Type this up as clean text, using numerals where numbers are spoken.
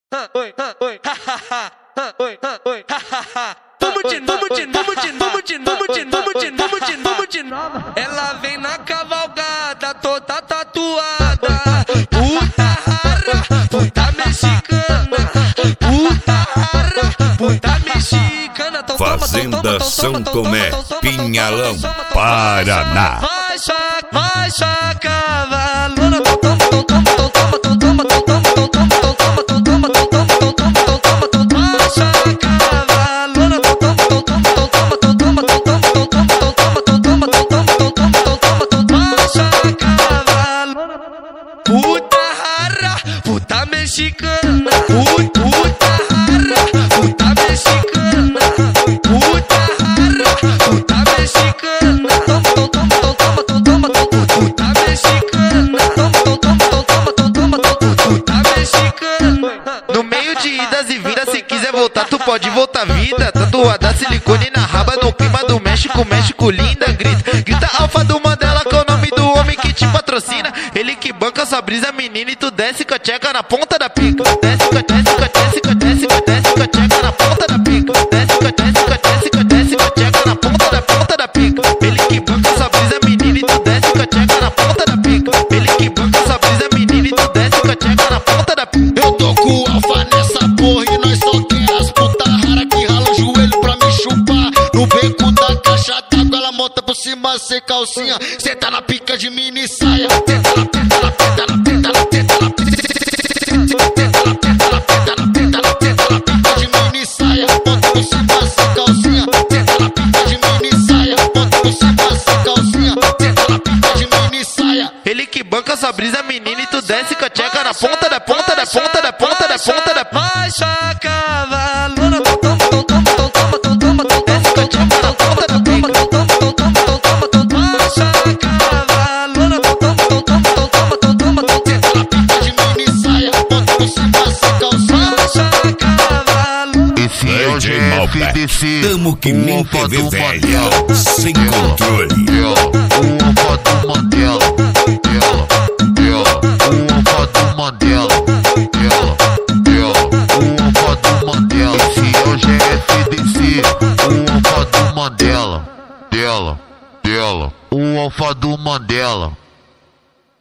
Ela vem na cavalgada toda tatuada, puta rara, puta mexicana, puta rara, puta mexicana. Fazenda São Tomé, Pinhalão, Paraná. Vai, cavalona. Puta rara, puta mexicana, puta rara, puta mexicana, puta rara, puta mexicana, puta mexicana, puta mexicana. No meio de idas e vindas, se quiser voltar, tu pode voltar vida. Tatuada silicone na raba, no clima do México, México linda. Grita Alfa do Mandela, que é o nome do homem que te patrocina. Ele que banca sua brisa, menina, e tu desce com a tcheca na ponta da pica. Desce com a tcheca na ponta da pica. Desce com a tcheca na ponta da pica. Ele que banca sua brisa, menina, e tu desce com a tcheca na ponta da pica. Ele que banca sua brisa, menina, e tu desce com a tcheca na ponta da pica. Eu tô com o Alfa nessa porra e nós só quer as puta rara que rala o joelho pra me chupar. No beco da caixa d'água ela monta por cima sem calcinha. Cê tá na pica de mini saia. Ele que banca sua brisa, menina, e tu desce com a tcheca na ponta da ponta da ponta da ponta da ponta da. Baixa cavalona, desce com a tcheca na ponta da pica. Baixa cavalona, baixa cavalona. Esse é o GFDC, Tamo que nem TV velha, sem controle. O Alfa do Mandela.